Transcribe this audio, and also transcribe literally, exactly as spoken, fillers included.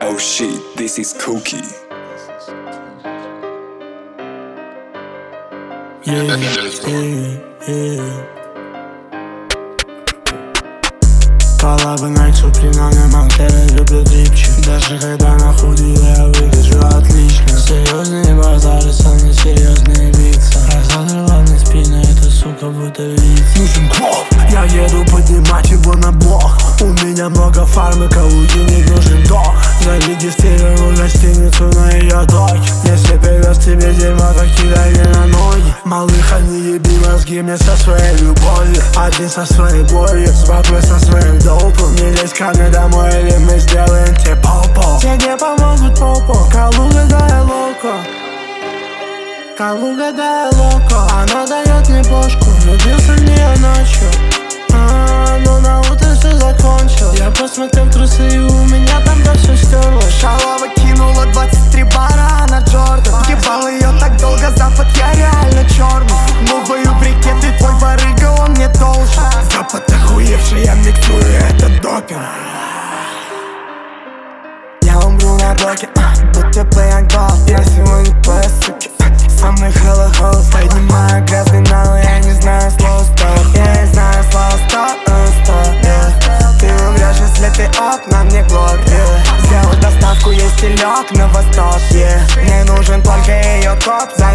Oh shit, this is Cookie. Yeah, yeah, yeah. Коллабы найтсу при нанемах, я люблю дрипчик. Даже когда на худее я выгляжу отлично. Серьезные базары, самые серьезные лица. Разодрыванные спины, эта сука будто лица. Нужен клоп, я еду поднимать его на блок. У меня много фармы, калуги не нужен док. Зарегистрирую гостиницу на ее доке. Если привез тебе дерьмо, то кидай мне на ноги. Малыха, не еби мозги мне со своей любовью. Один со своей болью, с бабой со своим долпом. Не лезь ко мне домой, или мы сделаем тебе попо. Тебе помогут попо, Калуга да локо. Калуга да локо. Она дает мне бошку, влюбился в нее ночью. А, но на утро все закончил. Я посмотрел в трусы, и у меня там да все стерлось. Шалава кинула двадцать три бара на Джордан. Ебал ее так долго, Запад, я реально черный. Новую брикеты, твой барыга, он мне должен. Запад охуевший, я миксую этот допинг. Я умру на блоке, будто пейнтбол. Я сегодня твоя суки, со мной хэлла холос. Поднимаю грязный налы, я не знаю слова стоп. Я не знаю слова стоп, стоп, yeah. Ты умрешь, если ты оп, на мне глок, yeah. Сделал доставку, есть телек на восток, yeah. Мне нужен только ее топ.